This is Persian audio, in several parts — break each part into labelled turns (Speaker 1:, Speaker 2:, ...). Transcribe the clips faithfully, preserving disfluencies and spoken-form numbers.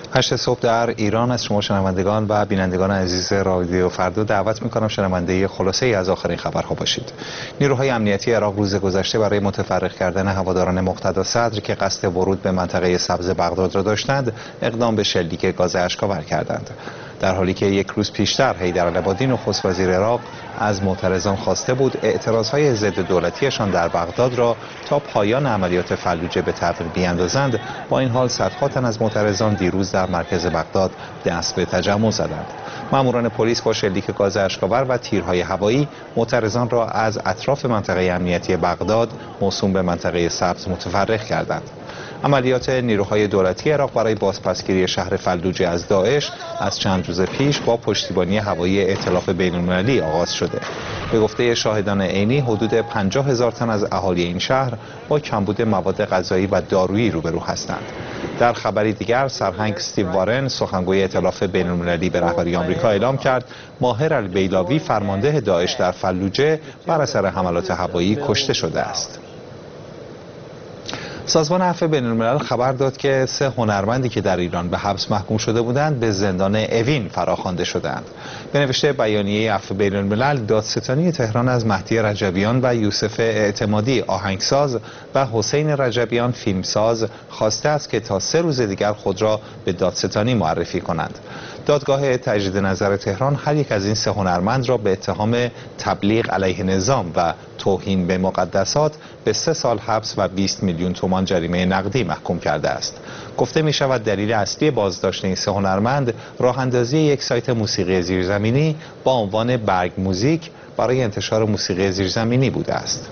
Speaker 1: هشت صبح در ایران از شما شنوندگان و بینندگان عزیز رادیو فردا دعوت می‌کنم شنونده خلاصه ای از آخرین خبرها باشید. نیروهای امنیتی عراق روز گذشته برای متفرق کردن هواداران مقتدا صدر که قصد ورود به منطقه سبز بغداد را داشتند، اقدام به شلیک گاز اشک‌آور کردند. در حالی که یک روز پیشتر حیدرالعبادی نخست وزیر عراق از معترضان خواسته بود اعتراضهای ضد دولتیشان در بغداد را تا پایان عملیات فلوجه به تعویق بیاندازند، با این حال صدها تن از معترضان دیروز در مرکز بغداد دست به تجمع زدند. ماموران پلیس با شلیک گاز اشک‌آور و تیرهای هوایی معترضان را از اطراف منطقه امنیتی بغداد موسوم به منطقه سبز متفرق کردند. عملیات نیروهای دولتی عراق برای بازپسگیری شهر فلوجه از داعش از چند روز پیش با پشتیبانی هوایی ائتلاف بین‌المللی آغاز شده. به گفته شاهدان عینی حدود پنجاه هزار تن از اهالی این شهر با کمبود مواد غذایی و دارویی روبرو هستند. در خبری دیگر سرهنگ استیو وارن سخنگوی ائتلاف بین‌المللی به رهبری آمریکا اعلام کرد ماهر البیلاوی فرمانده داعش در فلوجه بر اثر حملات هوایی کشته شده است. سازمان عفو بین‌الملل خبر داد که سه هنرمندی که در ایران به حبس محکوم شده بودند به زندان اوین فراخوانده شدند. به نوشته بیانیه عفو بین‌الملل، دادستانی تهران از مهدی رجبیان و یوسف اعتمادی آهنگساز و حسین رجبیان فیلمساز خواسته است که تا سه روز دیگر خود را به دادستانی معرفی کنند. دادگاه تجدید نظر تهران هر یک از این سه هنرمند را به اتهام تبلیغ علیه نظام و توهین به مقدسات به سه سال حبس و بیست میلیون تومان جریمه نقدی محکوم کرده است. گفته می شود دلیل اصلی بازداشت این سه هنرمند راه اندازی یک سایت موسیقی زیرزمینی با عنوان برگ موزیک برای انتشار موسیقی زیرزمینی بوده است.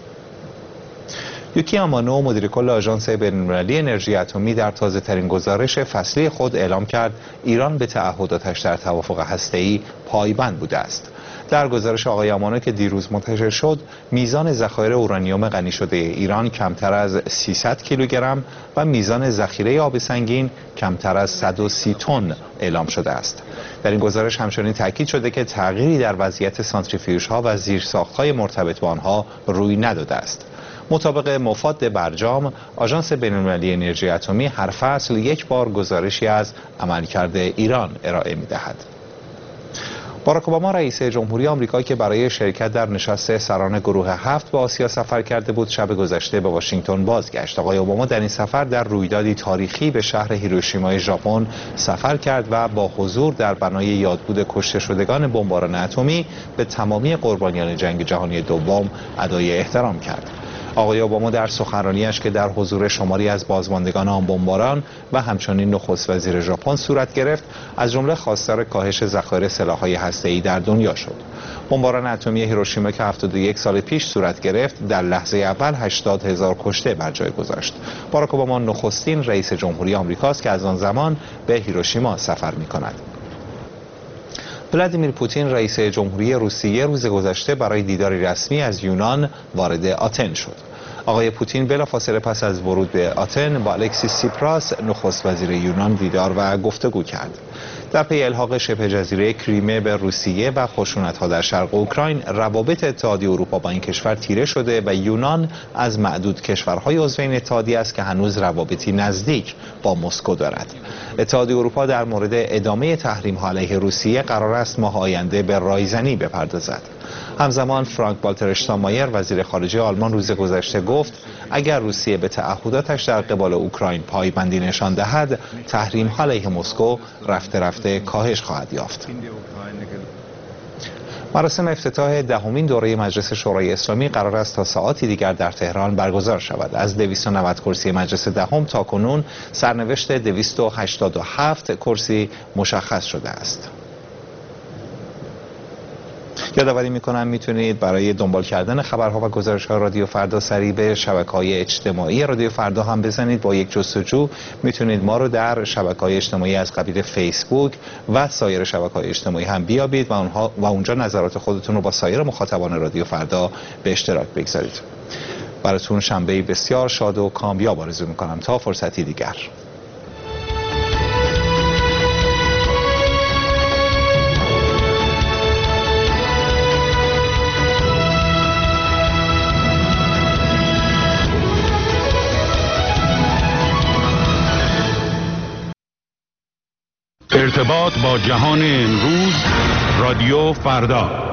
Speaker 1: یوکی آمانو مدیر کل آژانس بین‌المللی انرژی اتمی در تازه ترین گزارش فصلی خود اعلام کرد ایران به تعهداتش در توافق هسته‌ای پایبند بوده است. در گزارش آقای آمانو که دیروز منتشر شد، میزان ذخایر اورانیوم غنی شده ایران کمتر از سیصد کیلوگرم و میزان ذخیره آب سنگین کمتر از صد و سی تن اعلام شده است. در این گزارش همچنین تاکید شده که تغییری در وضعیت سانتریفیوژها و زیرساخت‌های مرتبط با آنها روی نداده است. مطابق مفاد برجام، آژانس بین‌المللی انرژی اتمی هر فصل یک بار گزارشی از عملکرد ایران ارائه می‌دهد. باراک اوباما رئیس جمهوری آمریکا که برای شرکت در نشست سران گروه هفت به آسیا سفر کرده بود، شب گذشته به واشنگتن بازگشت. آقای اوباما در این سفر در رویدادی تاریخی به شهر هیروشیمای ژاپن سفر کرد و با حضور در بنای یادبود کشته شدگان بمباران اتمی به تمامی قربانیان جنگ جهانی دوم ادای احترام کرد. آقای اوباما در سخنرانیش که در حضور شماری از بازماندگان آن بمباران و همچنین نخست وزیر ژاپن صورت گرفت، از جمله خواستار کاهش ذخایر سلاح‌های هسته‌ای در دنیا شد. بمباران اتمی هیروشیما که هفتاد و یک سال پیش صورت گرفت، در لحظه اول هشتاد هزار کشته بر جای گذاشت. باراک اوباما نخستین رئیس جمهوری آمریکاست که از آن زمان به هیروشیما سفر می‌کند. ولادیمیر پوتین رئیس جمهوری روسیه روز گذشته برای دیداری رسمی از یونان وارد آتن شد. آقای پوتین بلافاصله پس از ورود به آتن با الکسیس سیپراس نخست وزیر یونان دیدار و گفتگو کرد. در پی الحاق شبه جزیره کریمه به روسیه و خشونت‌ها در شرق اوکراین، روابط اتحادیه اروپا با این کشور تیره شده و یونان از معدود کشورهای عضو این اتحادیه است که هنوز روابطی نزدیک با مسکو دارد. اتحادیه اروپا در مورد ادامه تحریم‌ها علیه روسیه قرار است ماه آینده به رایزنی بپردازد. همزمان فرانک والتر اشتاینمایر وزیر خارجه آلمان روز گذشته گفت اگر روسیه به تعهداتش در قبال اوکراین پایبندی نشان دهد، تحریم‌ها علیه مسکو رفته رفته کاهش خواهد یافت. مراسم افتتاح دهمین دوره مجلس شورای اسلامی قرار است تا ساعاتی دیگر در تهران برگزار شود. از دویست و نود کرسی مجلس دهم تا کنون سرنوشت دویست و هشتاد و هفت کرسی مشخص شده است. یادآوری میکنم میتونید برای دنبال کردن خبرها و گزارش‌های رادیو فردا سریع به شبکه‌های اجتماعی رادیو فردا هم بزنید. با یک جستجو میتونید ما رو در شبکه‌های اجتماعی از قبیل فیسبوک و سایر شبکه‌های اجتماعی هم بیابید و اونها و اونجا نظرات خودتون رو با سایر مخاطبان رادیو فردا به اشتراک بگذارید. براتون شنبه بسیار شاد و کامیاب آرزو میکنم تا فرصتی دیگر.
Speaker 2: ارتباط با جهان امروز، رادیو فردا.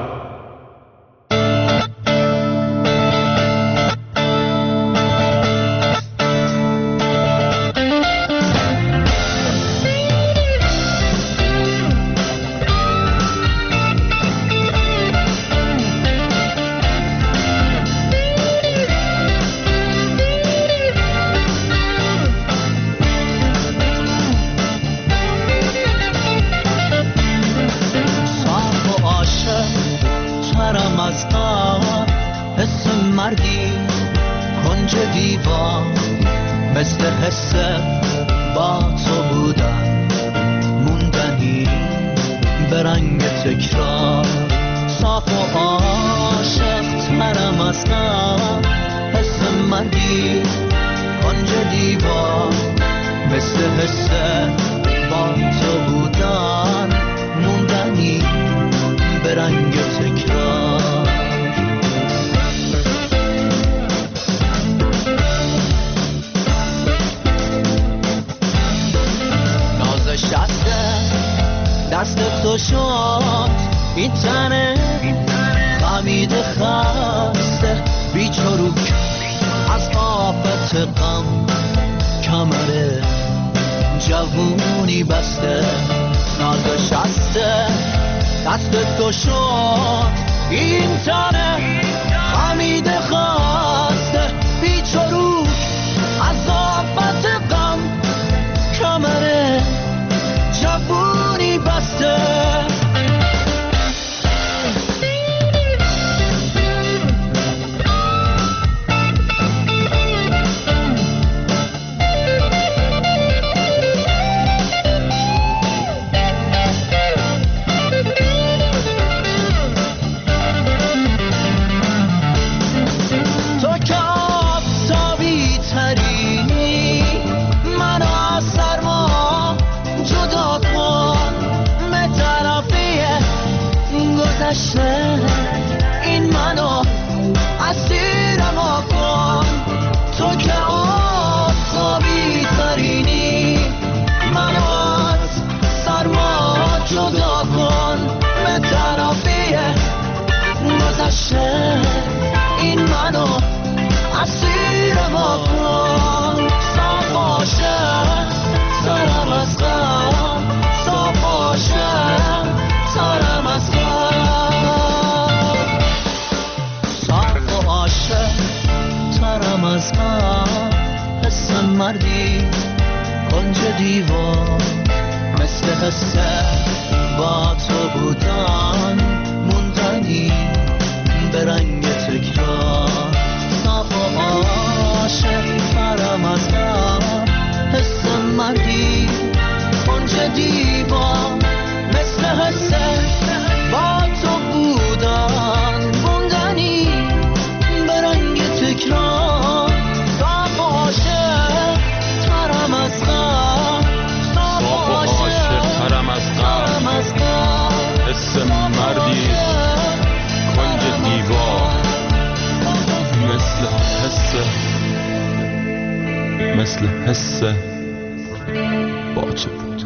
Speaker 3: مثل حس باچه بود.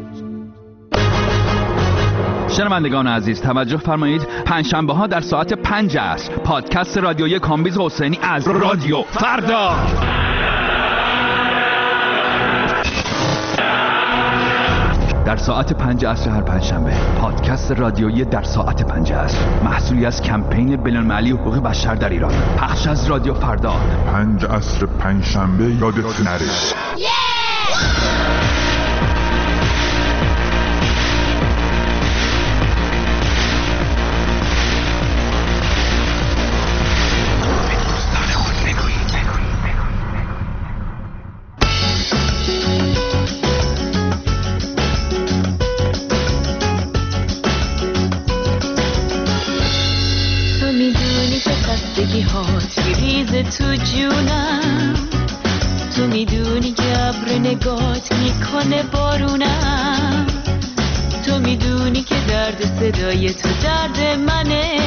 Speaker 3: شنوندگان عزیز توجه فرمایید، پنجشنبه ها در ساعت پنج عصر پادکست رادیویی کامبیز حسینی از رادیو فردا. در ساعت پنج عصر هر پنجشنبه پادکست رادیویی در ساعت پنج عصر، محصولی از کمپین بین‌المللی حقوق بشر در ایران، پخش از رادیو فردا.
Speaker 4: پنج عصر پنجشنبه یادت نره.
Speaker 5: تو جونم، تو میدونی که ابر نگات میکنه بارونم، تو میدونی که درد صدای تو درد منه،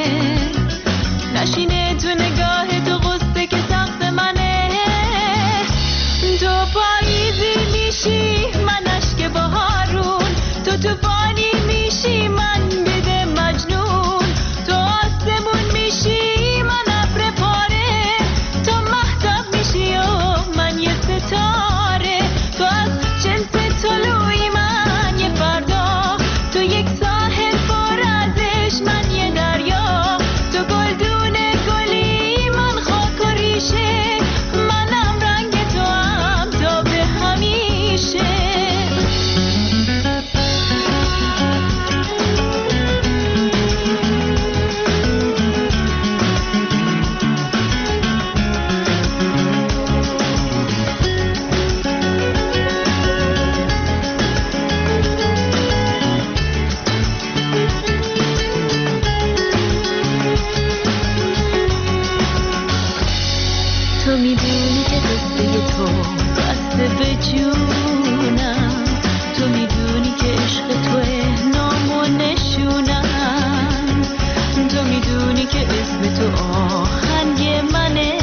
Speaker 5: نشینه تو نگاه تو غصه که سخت منه، تو پاییزی میشی من اشک بهارون، توفانی میشی من بده مجنون، تو آسمون میشی من ابر پاره، تو مهتاب میشی و من یه ستاره، تو از جنس طلوعی من یه فردا، تو یک ساحل پر از عشق من یه دریا، تو گلدون گلی من خاک و ریشه، منم رنگ تو هم تا به همیشه. تو میدونی که قصه تو بسته به جونم، تو میدونی که عشق توه نام و نشونم، تو میدونی که اسم تو آهنگ منه،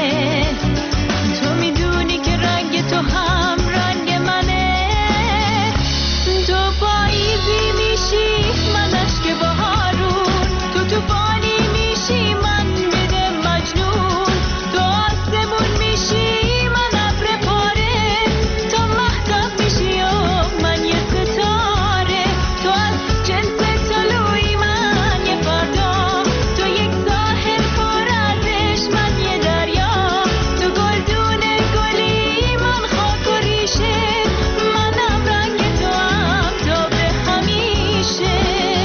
Speaker 5: تو میدونی که رنگ تو هم رنگ منه، تو پاییزی میشی من اشک بهارون، تو توفانی میشی من بده مجنون، تو آسمون میشی من ابر پاره، تو مهتاب میشی و من یه ستاره، تو از جنس طلوعی من یه فردا، تو یک ساحل پر از عشق من یه دریا، تو گلدون گلی من خاک و ریشه، منم رنگ تو هم تا به همیشه.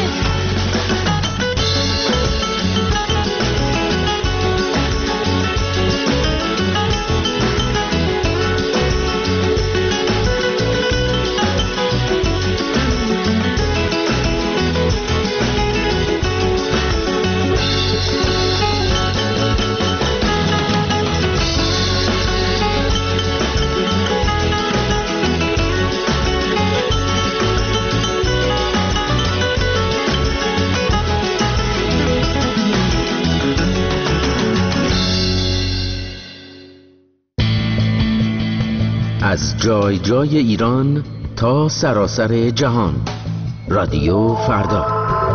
Speaker 6: از جای جای ایران تا سراسر جهان، رادیو فردا.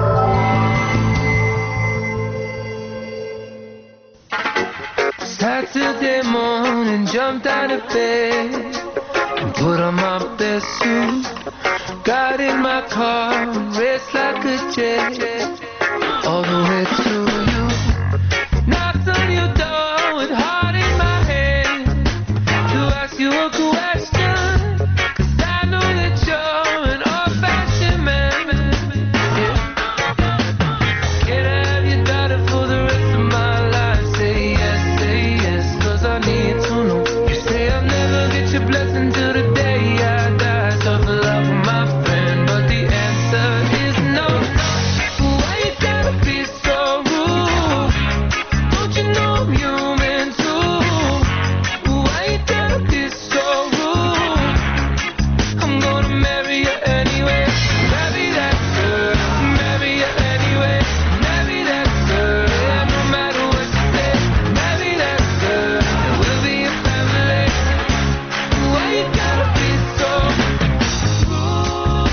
Speaker 7: Saturday morning, jumped out of bed and put on my best suit. Got in my car, raced like a jet all the way to you. Knocked on your door with heart in my hand to ask you a question, 'cause I know that you're an old-fashioned man. Yeah. Can I have your daughter for the rest of my life? Say yes, say yes, 'cause I need to know. You say I'll never get your blessing till the day I die. Tough love for my friend, but the answer is no. Why you gotta be so rude? Don't you know I'm human too? Why you gotta be so rude? I'm gonna marry you anyway. Marry that girl, marry you anyway. Marry that girl, yeah, no matter what you say. Marry that girl, and we'll be a family. Why you gotta be so rude?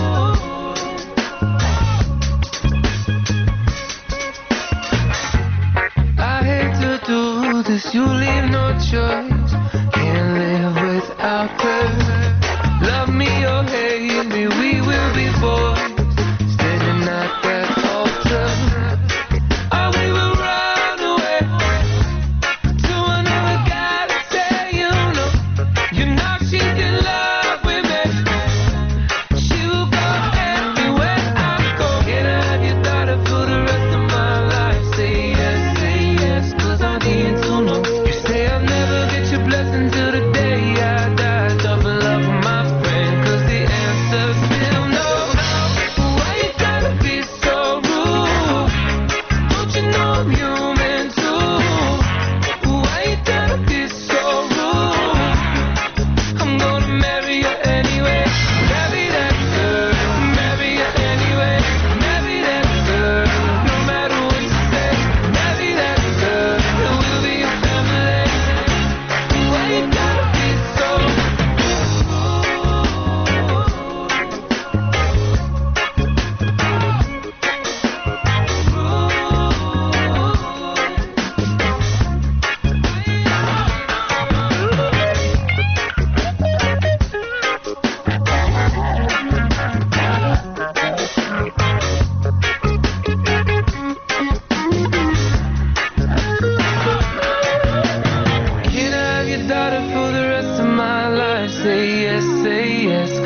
Speaker 7: I hate to do this, you leave no choice. Can't live without her. Love me or hate me, we will be boys standing at that altar. Or we will run away to another guy to say, you know, you know she's in love with me. She will go everywhere I go. Can I have your daughter for the rest of my life? Say yes, say yes, 'cause I need to know. You say I'll never get your blessing till the day I die. Tough love for my friend, 'cause the answer's still no.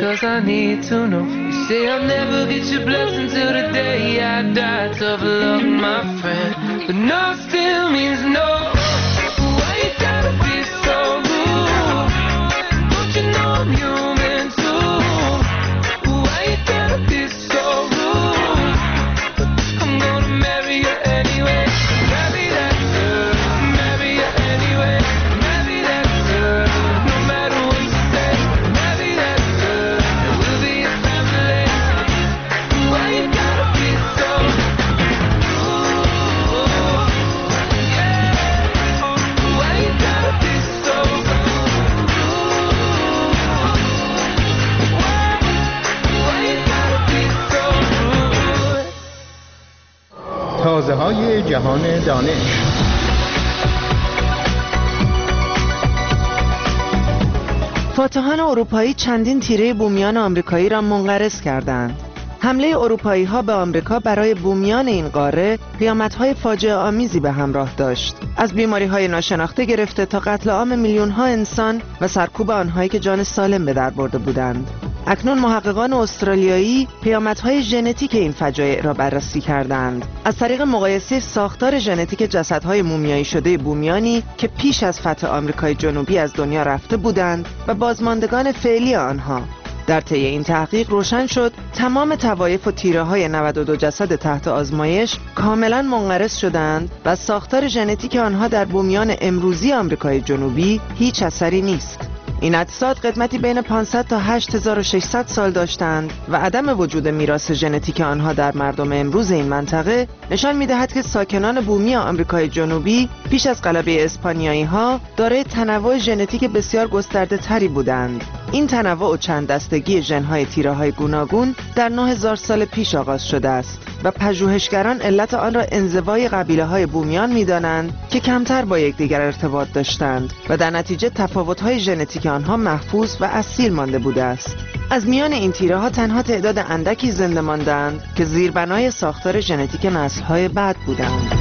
Speaker 7: cause I need to know. You say I'll never get your blessing till the day I die. Tough luck, my friend, but no still means no. Why you gotta be so rude? Don't you know I'm human too? Why you gotta be so rude? I'm gonna marry you anyway. Marry that girl, marry you anyway. Marry that girl, no matter what you say. Marry that girl, and we'll be a family. Why you gotta be so rude? Yeah. Why you gotta be so rude? Why? Why you gotta be so rude?
Speaker 8: تازه های جهان دانش. فاتحان اروپایی چندین تیره بومیان آمریکایی را منقرض کردند. حمله اروپایی ها به آمریکا برای بومیان این قاره قیامت‌های فاجعه آمیزی به همراه داشت. از بیماری‌های ناشناخته گرفته تا قتل عام میلیون‌ها انسان و سرکوب آنهایی که جان سالم به در برده بودند. اکنون محققان استرالیایی پیامدهای ژنتیک این فجایع را بررسی کردند. از طریق مقایسه ساختار ژنتیک جسدهای مومیایی شده بومیانی که پیش از فتح آمریکای جنوبی از دنیا رفته بودند و بازماندگان فعلی آنها. در طی این تحقیق روشن شد تمام طوایف و تیره‌های نود و دو جسد تحت آزمایش کاملا منقرض شدند و ساختار ژنتیک آنها در بومیان امروزی آمریکای جنوبی هیچ اثری نیست. این اجساد قدمتی بین پانصد تا هشت هزار و ششصد سال داشتند و عدم وجود میراث ژنتیک آنها در مردم امروز این منطقه نشان می‌دهد که ساکنان بومی آمریکای جنوبی پیش از غلبه اسپانیایی‌ها دارای تنوع ژنتیک بسیار گسترده تری بودند. این تنوع و چند دستگی ژن‌های تیره‌های گوناگون در نه هزار سال پیش آغاز شده است و پژوهشگران علت آن را انزوای قبیله‌های بومیان می‌دانند که کمتر با یکدیگر ارتباط داشتند و در نتیجه تفاوت‌های ژنتیک آنها محفوظ و اصیل مانده بوده است. از میان این تیره‌ها تنها تعداد اندکی زنده ماندند که زیربنای ساختار ژنتیک نسل‌های بعد بودند.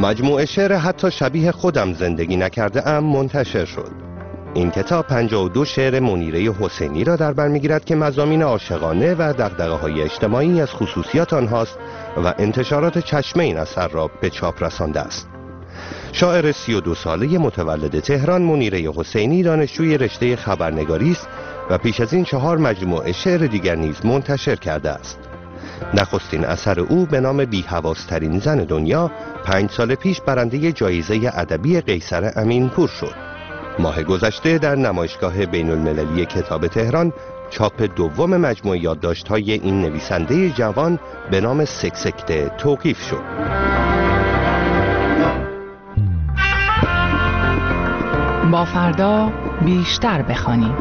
Speaker 9: مجموعه شعر حتی شبیه خودم زندگی نکرده ام منتشر شد. این کتاب پنجاه و دو شعر منیره حسینی را در بر می‌گیرد که مضامین عاشقانه و دغدغه‌های اجتماعی از خصوصیات آنهاست و انتشارات چشمه این اثر را به چاپ رسانده است. شاعر سی و دو ساله متولد تهران منیره حسینی دانشجوی رشته خبرنگاری است و پیش از این چهار مجموعه شعر دیگر نیز منتشر کرده است. نخستین اثر او به نام بی‌حواس‌ترین زن دنیا پنج سال پیش برنده جایزه ادبی قیصر امینپور شد. ماه گذشته در نمایشگاه بین المللی کتاب تهران چاپ دوم مجموعه یادداشت‌های این نویسنده جوان به نام سکسکته توقیف شد.
Speaker 10: با فردا بیشتر بخوانیم.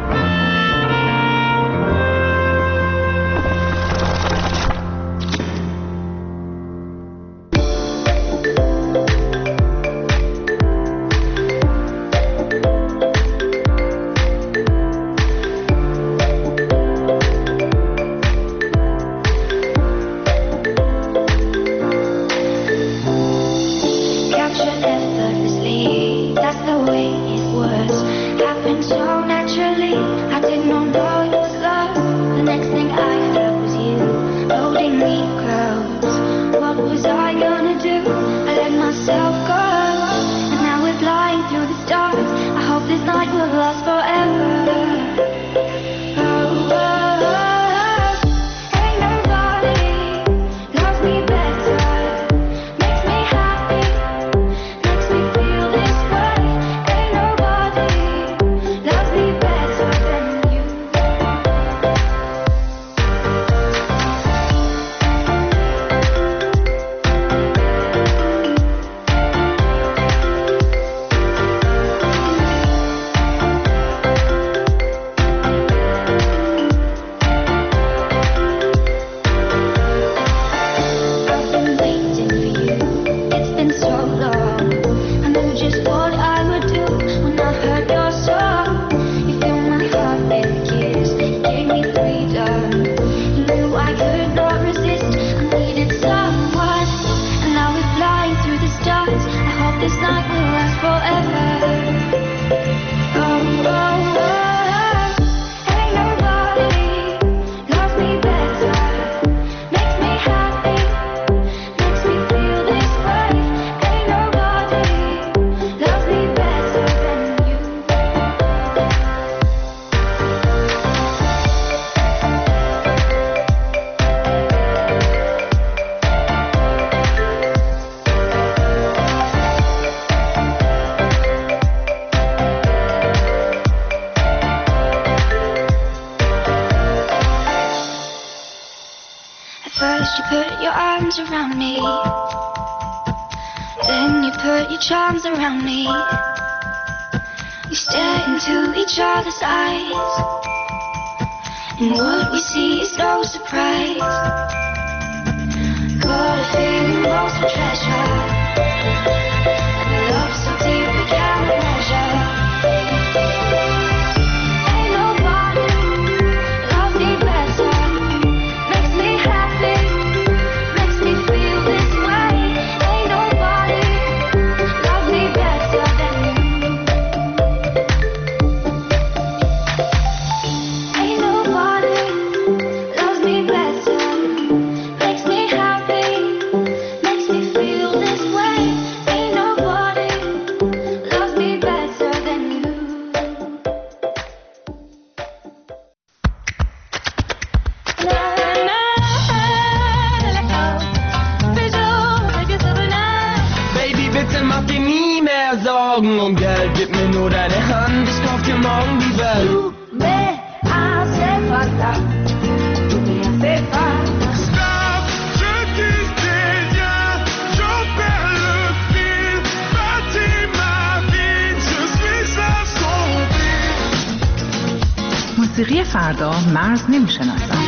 Speaker 11: First you put your arms around me, then you put your charms around me. We stare into each other's eyes, and what we see is no surprise. Got a feeling lost for treasure, and a love so deep we can't measure.
Speaker 7: Um Geld, gib mir nur deine Hand, ich kauf dir morgen die Welt.
Speaker 11: Tu me hace falta, tu me hace falta.
Speaker 12: Stop, je quitte tes liens, j'en perds le fil. Bâtis ma vie, je suis à son fil.
Speaker 10: موسیقی فردا مرز نمیشناسد.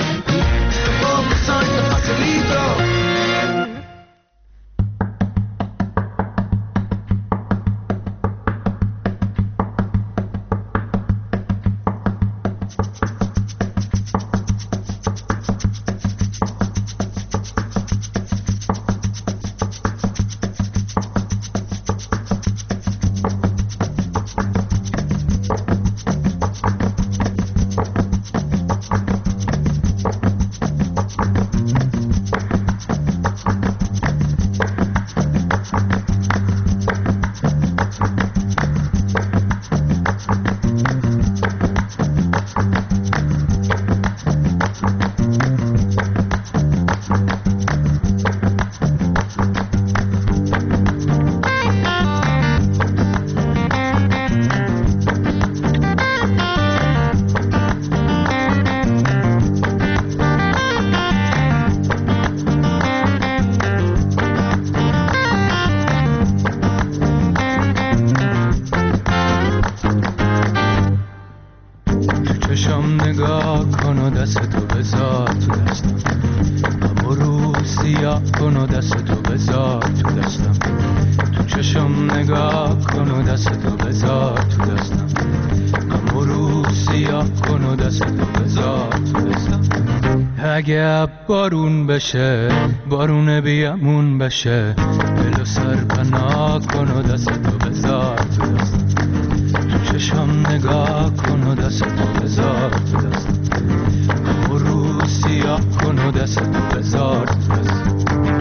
Speaker 7: چشام نگاه کن و دست تو بذار تو دستم، اما رو سیاه کن و دست تو بذار تو دستم. تو چشام نگاه کن و دست تو بذار تو دستم، اما رو سیاه کن و دست تو بذار تو دستم. اگه بارون بشه بارون بیامون بشه، دل و سر پناه کن و دست تو بذار تو دستم. تو چشم نگاه کن و دست تو بذار تو دستم، اما رو سیاه کن و دست تو بذار تو دستم.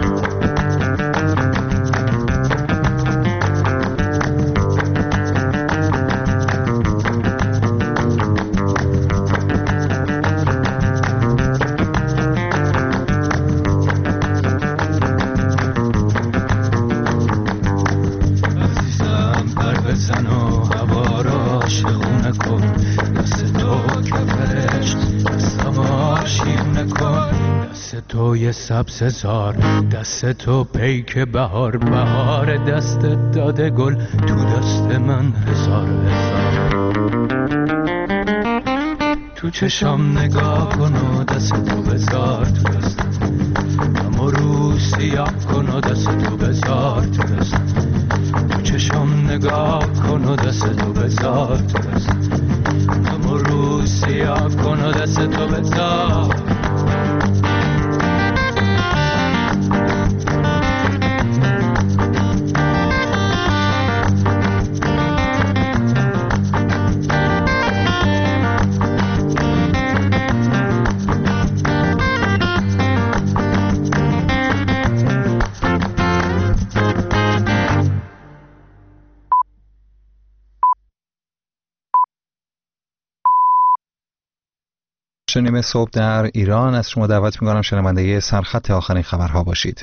Speaker 7: توی سبز زار دست تو پیک بهار، بهار دست داده گل تو دست من هزار هزار. تو چشام نگاه کن و دست تو بذار تو دستم، اما رو سیاه کن و دست تو بذار تو دستم. تو چشام نگاه کن و دست تو بذار تو دستم، اما رو سیاه کن و دست تو بذار.
Speaker 1: شنیم صبح در ایران از شما دعوت می‌کنم شنونده سرخط آخرین خبرها باشید.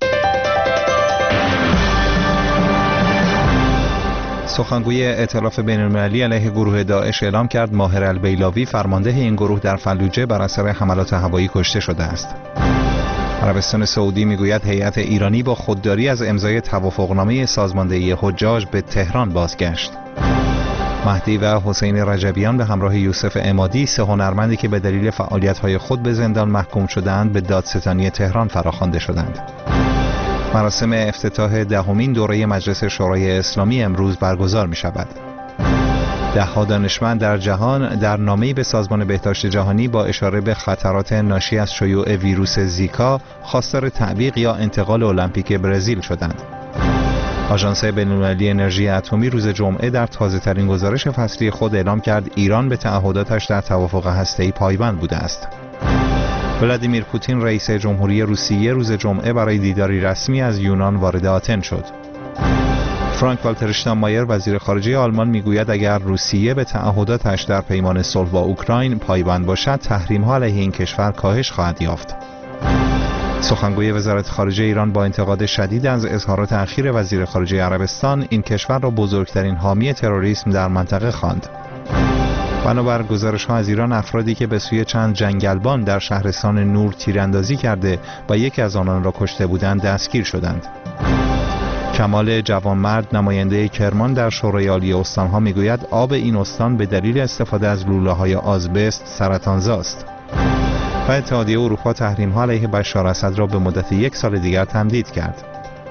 Speaker 1: سخنگوی ائتلاف بین‌المللی علیه گروه داعش اعلام کرد ماهر البیلاوی فرمانده این گروه در فلوجه بر اثر حملات هوایی کشته شده است. عربستان سعودی میگوید هیئت ایرانی با خودداری از امضای توافقنامه سازماندهی حجاج به تهران بازگشت. مهدی و حسین رجبیان به همراه یوسف عمادی، سه هنرمندی که به دلیل فعالیت‌های خود به زندان محکوم شدند، به دادستانی تهران فراخوانده شدند. مراسم افتتاح دهمین دوره مجلس شورای اسلامی امروز برگزار می‌شود. ده‌ها دانشمند در جهان در نامه‌ای به سازمان بهداشت جهانی با اشاره به خطرات ناشی از شیوع ویروس زیکا خواستار تعویق یا انتقال المپیک برزیل شدند. آژانس بین‌المللی انرژی اتمی روز جمعه در تازه‌ترین گزارش فصلی خود اعلام کرد ایران به تعهداتش در توافق هسته‌ای پایبند بوده است. ولادیمیر پوتین رئیس جمهوری روسیه روز جمعه برای دیداری رسمی از یونان وارد آتن شد. فرانک والتر اشتاینمایر وزیر خارجه آلمان میگوید اگر روسیه به تعهداتش در پیمان صلح با اوکراین پایبند باشد، تحریم‌ها علیه این کشور کاهش خواهد یافت. سخنگوی وزارت خارجه ایران با انتقاد شدید از اظهارات اخیر وزیر خارجه عربستان این کشور را بزرگترین حامی تروریسم در منطقه خواند. بنابر گزارش‌ها از ایران، افرادی که به سوی چند جنگلبان در شهرستان نور تیراندازی کرده و یکی از آنان را کشته بودند دستگیر شدند. کمال جوانمرد، نماینده کرمان در شورای عالی استان‌ها میگوید آب این استان به دلیل استفاده از لوله‌های آزبست سرطانزاست. و اتحادیه اروپا تحریم‌ها علیه بشار اسد را به مدت یک سال دیگر تمدید کرد.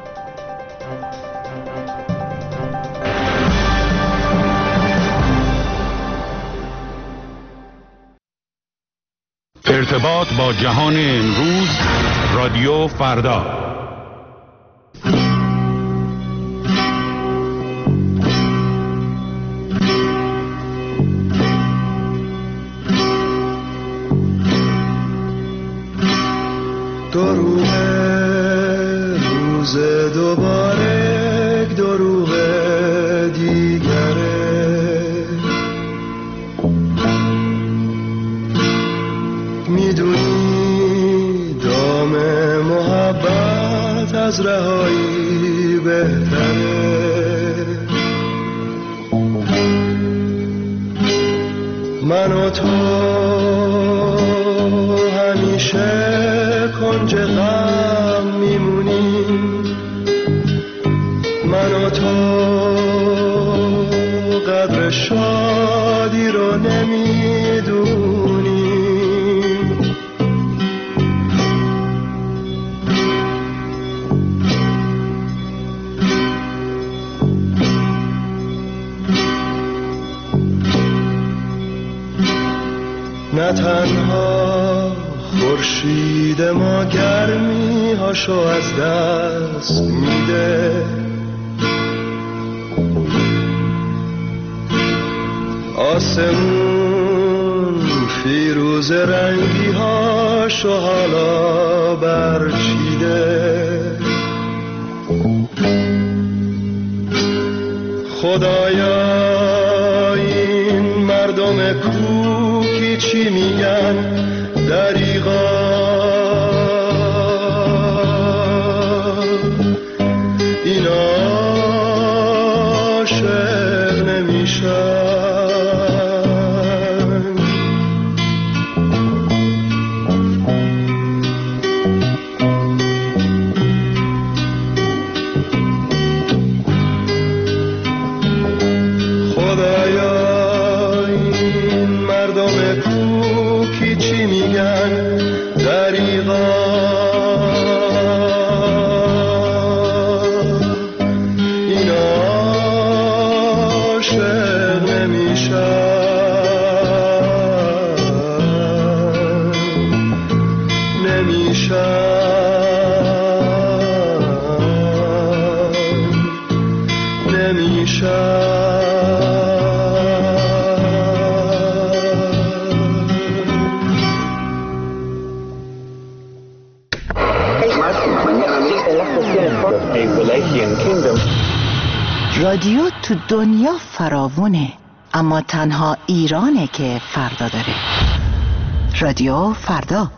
Speaker 2: ارتباط با جهان امروز، رادیو فردا.
Speaker 13: دروغ روز دوباره، دروغ دیگره، میدونی دام محبت از رهایی بهتره. من و تو همیشه کنج غم میمونیم، من و تو قدر شادی رو نمیدونیم. نه تنها خورشید ما گرمی هاشو از دست میده، آسمون فیروز رنگی هاشو حالا برچیده. خدایا این مردم کوکی چی میگن دریغا، این عاشق نمیشن.
Speaker 10: رادیو تو دنیا فراوونه، اما تنها ایرانه که فردا داره. رادیو فردا.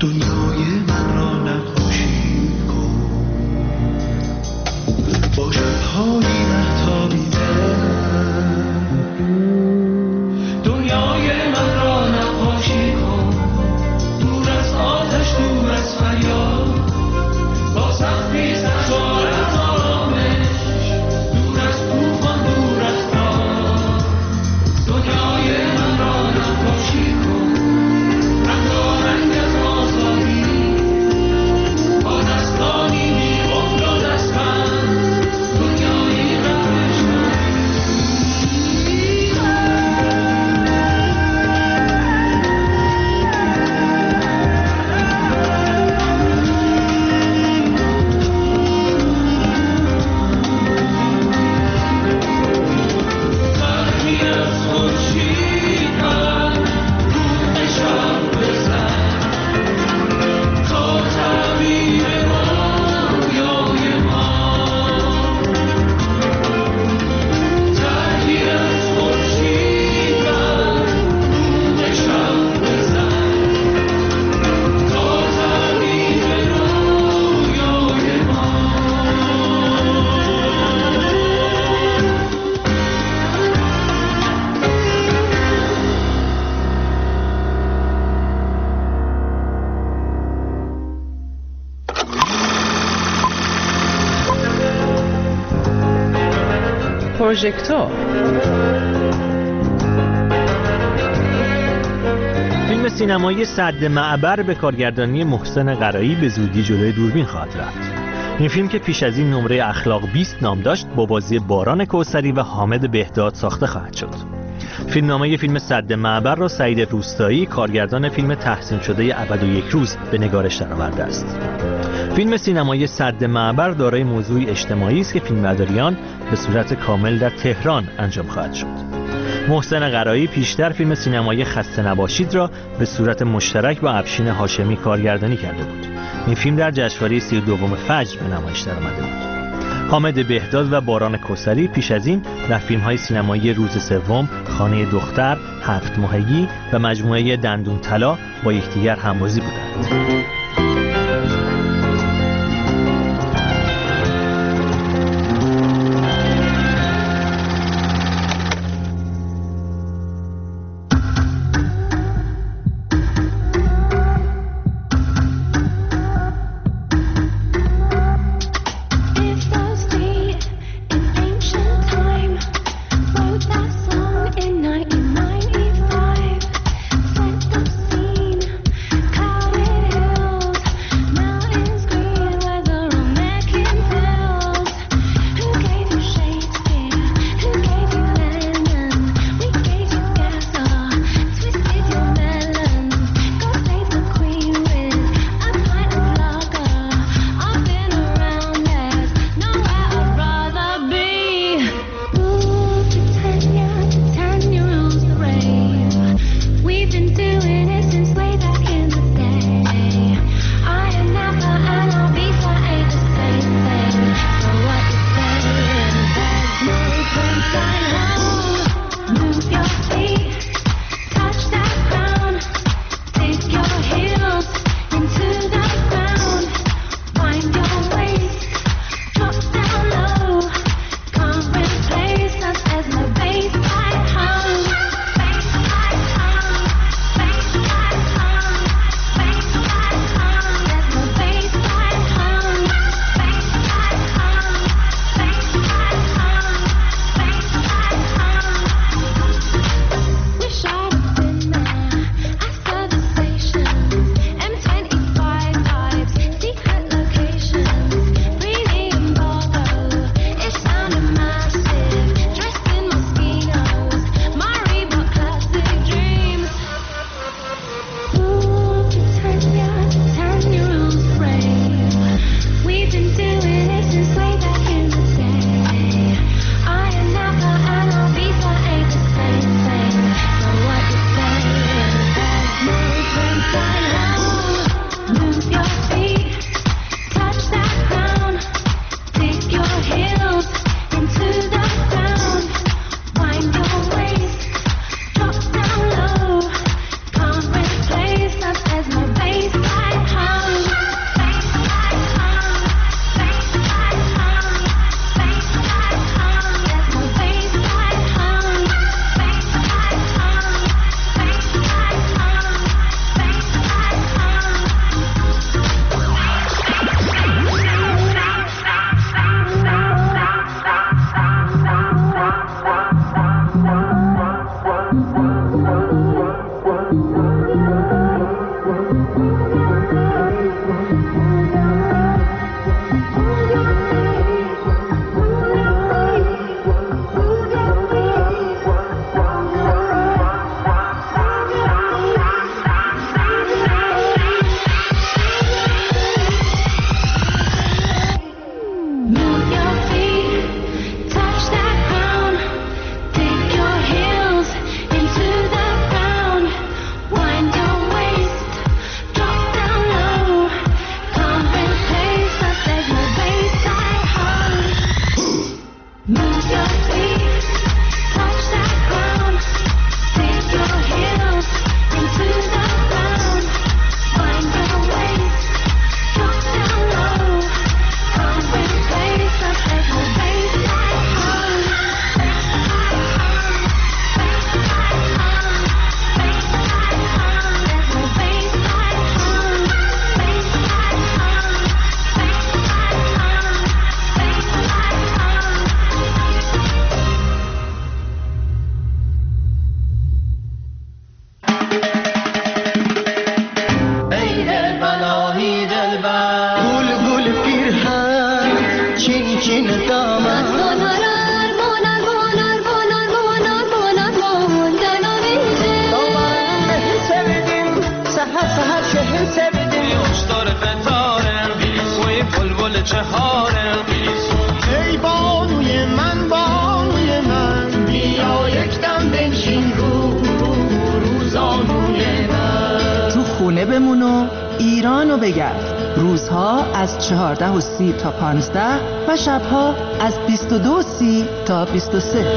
Speaker 13: دنیای من را نقاشی کن با شب‌های مهتابیده. دنیای من را نقاشی کن دور از آتش، دور از فریاد، با سختی سرشار از آرامش، دور از طوفان، دور از باد. دنیای من را نقاشی کن رنگارنگ از آزادی، با دستانی بی قفل و دستبند، دنیایی روشن.
Speaker 14: پروژکتور. فیلم سینمایی سد معبر به کارگردانی محسن قرایی به زودی جلوی دوربین خواهد رفت. این فیلم که پیش از این نمره اخلاق بیست نام داشت با بازی باران کوثری و حامد بهداد ساخته خواهد شد. فیلمنامه فیلم سد معبر را سعید روستایی کارگردان فیلم تحسین شده ابد و یک روز به نگارش درآورده است. فیلم سینمایی سد معبر دارای موضوعی اجتماعی است که فیلمبرداری به صورت کامل در تهران انجام خواهد شد. محسن قرایی پیشتر فیلم سینمایی خسته نباشید را به صورت مشترک با افشین هاشمی کارگردانی کرده بود. این فیلم در جشنواره سی و دوم فجر به نمایش درآمده بود. حامد بهداد و باران کوثری پیش از این در فیلم‌های سینمایی روز سوم، خانه دختر، هفت ماهگی و مجموعه دندون طلا با یکدیگر همبازی بودند.
Speaker 12: چهار قیزون. ای بانوی من بانوی من بیا یک دم بنشین رو روزانوی من.
Speaker 8: تو خونه بمون و ایرانو بگرد. روزها از چهارده و سی تا پانزده و شبها از بیست و دو و سی تا بیست و سه.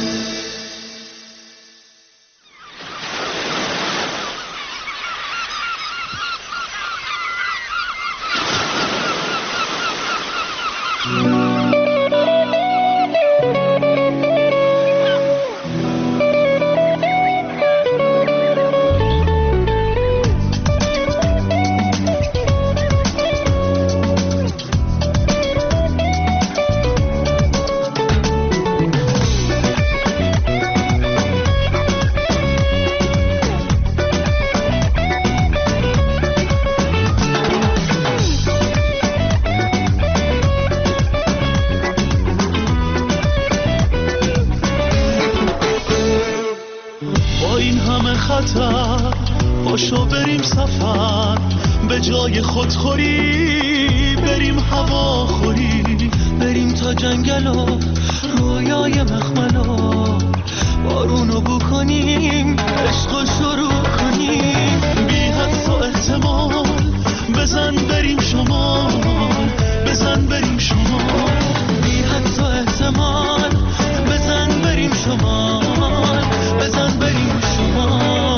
Speaker 13: پاشو بریم سفر به جای خودخوری، بریم هواخوری، بریم تا جنگل و رویای مخملا، بارونو بو کنیم، عشقو شروع کنیم، بی حدس و احتمال بزن بریم شمال، بزن بریم شمال، بی حدس و احتمال بزن بریم شمال، بزن بریم شمال.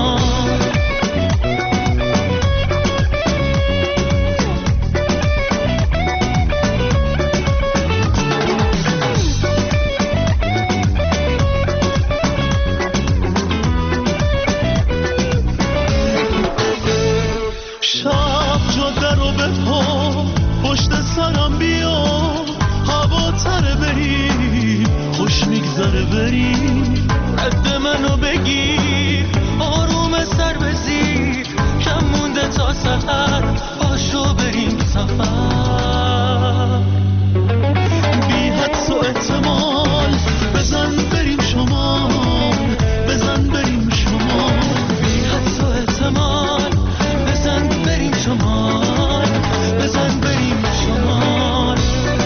Speaker 13: بریم رد منو بگیر، آروم سر بزیر، کم مونده تا سحر، پاشو بریم سفر، بی حدس و احتمال بزن بریم شمال، بزن بریم شمال، بی حدس و احتمال بزن بریم شمال، بزن بریم شمال.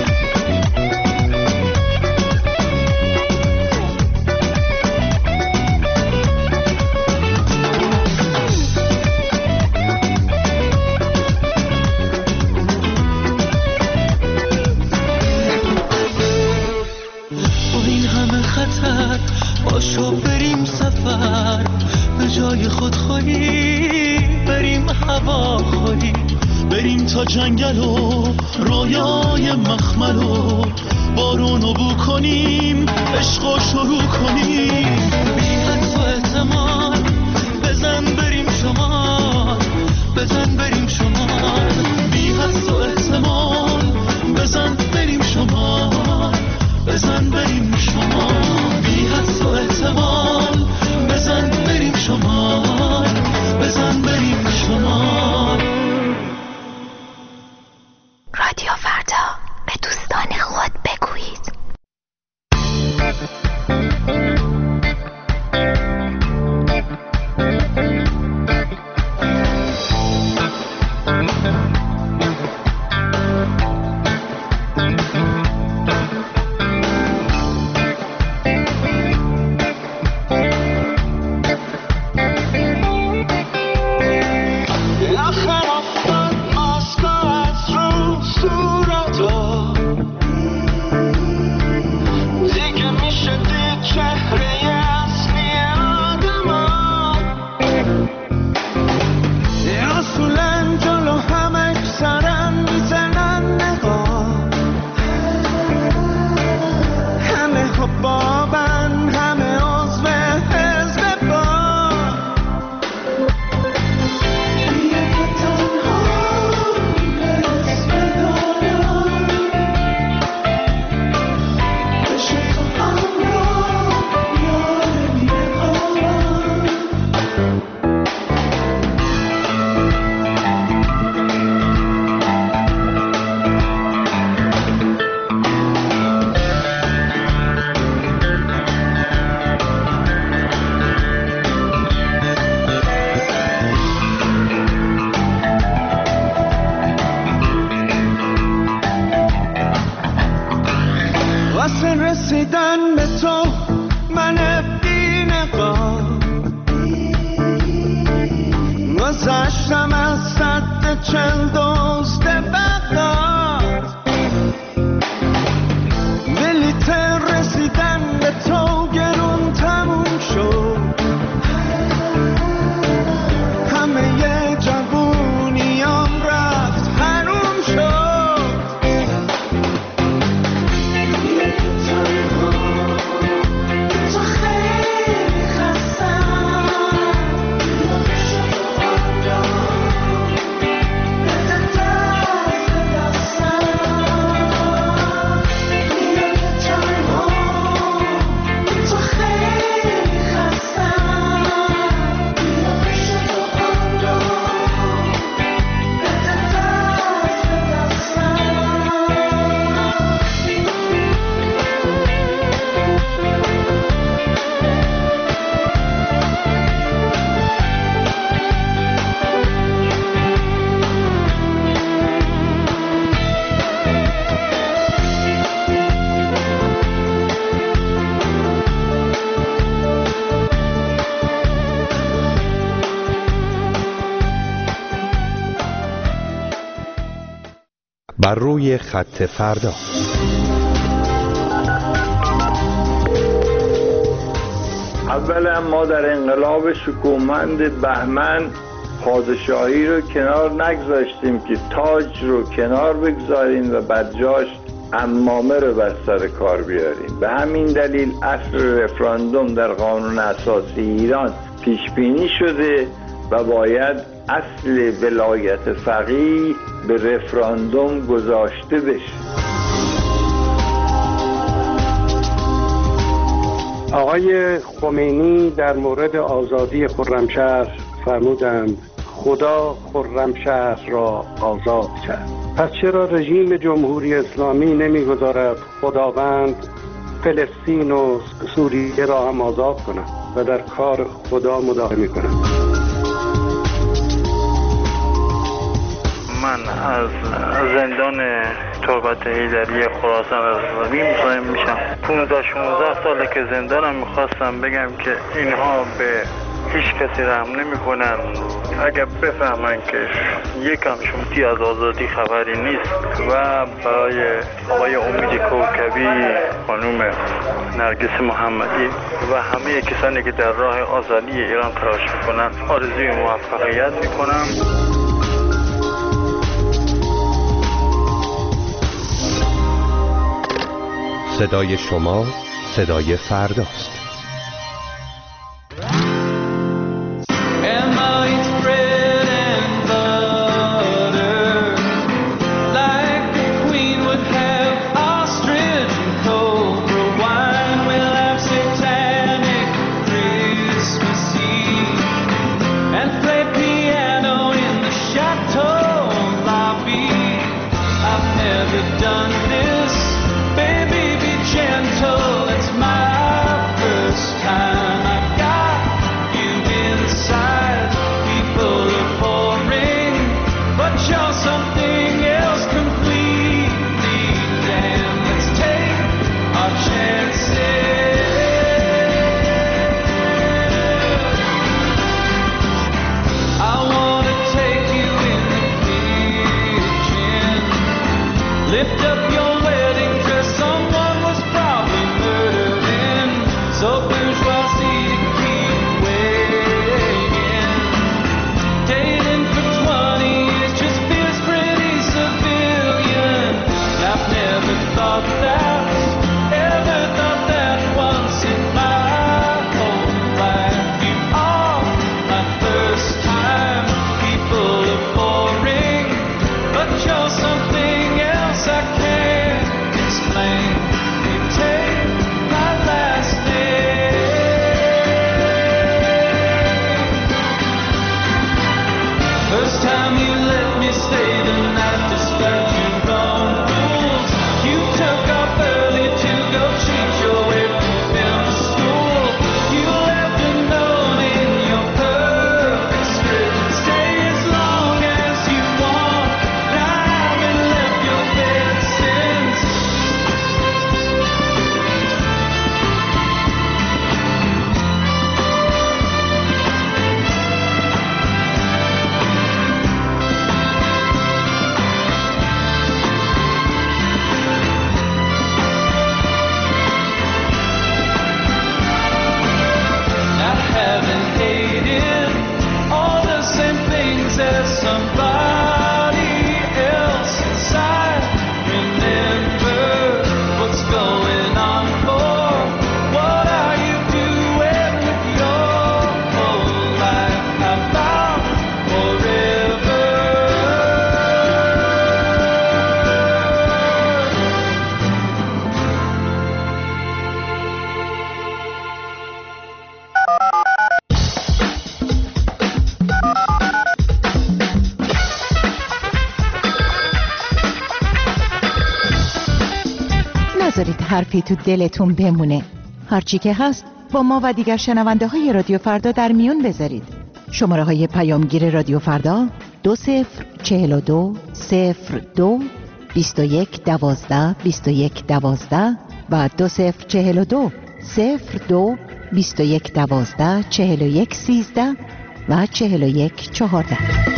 Speaker 13: پاشو بریم سفر به جای خودخوری، بریم هواخوری، بریم تا جنگل و رویای مخمل و بارونو بو کنیم، عشقو شروع کنیم، بی حدس و احتمال بزن بریم شمال، بزن بریم شمال، بی حدس و احتمال بزن بریم شمال، بزن بریم شمال، بی حدس و احتمال بزن بریم شمال، بزن بریم شمال.
Speaker 11: رادیو فردا، به دوستان خود بگویید.
Speaker 12: رسیدن به تو من بی‌نقاب گذشتم از سد چل دزد بغداد بلیت رسیدن به تو گرون تموم شد همه ی جوونیام رفت حروم شد تو خیلی خستم
Speaker 9: بر روی خط فردا.
Speaker 15: اولا ما در انقلاب شکوهمند بهمن پادشاهی رو کنار نگذاشتیم که تاج رو کنار بگذاریم و بعد جاش عمامه رو بر سر کار بیاریم. به همین دلیل اصل رفراندوم در قانون اساسی ایران پیش بینی شده و باید اصل ولایت فقیه به رفراندوم گذاشته بشه.
Speaker 16: آقای خمینی در مورد آزادی خرمشهر فرمودند خدا خرمشهر را آزاد کرد. پس چرا رژیم جمهوری اسلامی نمیگذارد خداوند فلسطین و سوریه را هم آزاد کند و در کار خدا مداخله کند؟
Speaker 17: من از زندان تربت حیدری خراسان اسلامی مزاحم میشم. پانزده شانزده ساله که زندانم. میخواستم بگم که اینها به هیچ کسی رحم نمی کنن. اگر بفهمن که یکم شمتی از آزادی خبری نیست و برای آقای امید کوکبی، خانوم نرگس محمدی و همه کسانی که در راه آزادی ایران تلاش میکنن آرزوی موفقیت میکنم.
Speaker 9: صدای شما صدای فرداست.
Speaker 12: Done this, baby, be gentle. It's my
Speaker 10: نذارید حرفی تو دلتون بمونه. هرچی که هست با ما و دیگر شنونده های رادیو فردا در میون بذارید. شماره های پیامگیر رادیو فردا دو صفر چهل و دو صفر دو بیست و یک دوازده بیست و یک دوازده و دو صفر چهل و دو صفر دو بیست و یک دوازده چهل و یک سیزده و چهل و یک چهارده.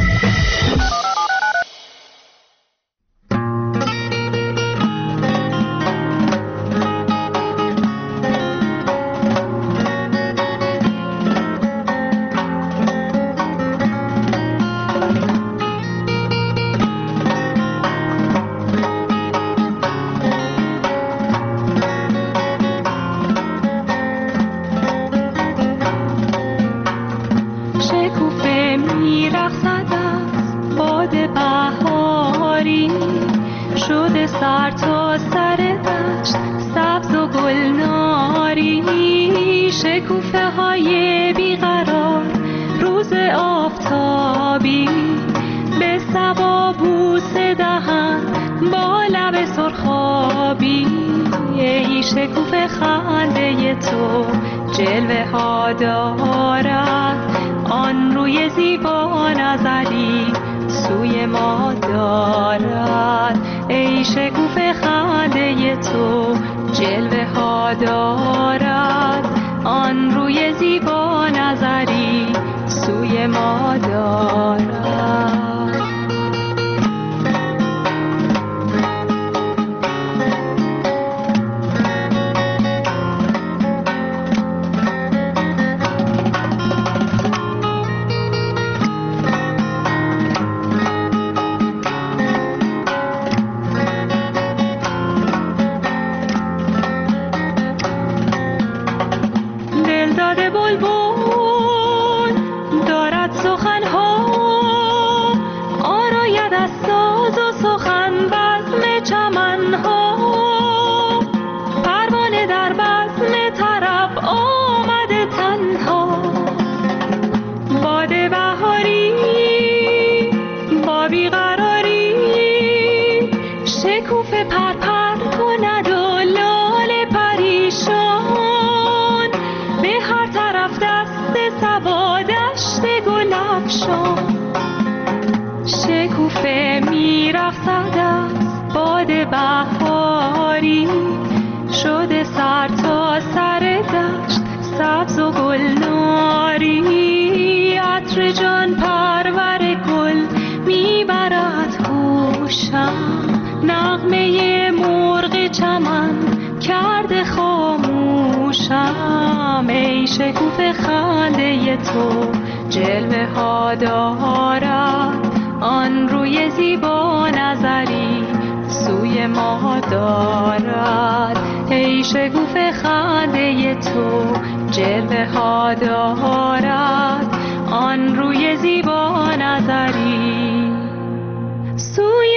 Speaker 5: شکوفه خنده تو جلوه ها دارد، آن روی زیبا نظری سوی ما دارد. ای شکوفه خنده تو جلوه ها دارد، آن روی زیبا نظری سوی ما دارد. شکوفه میرقصد از باد بهاری، شده سر تا سر دشت سبز و گلناری. عطر جان پرور گل میبرد هوشم، نغمه مرغ چمن کرده خاموشم. ای شکوفه خنده تو جلوه ها دارد، آن روی زیبا نظری سوی ما دارد. ای شکوفه خنده تو جلوه ها دارد، آن روی زیبا نظری سوی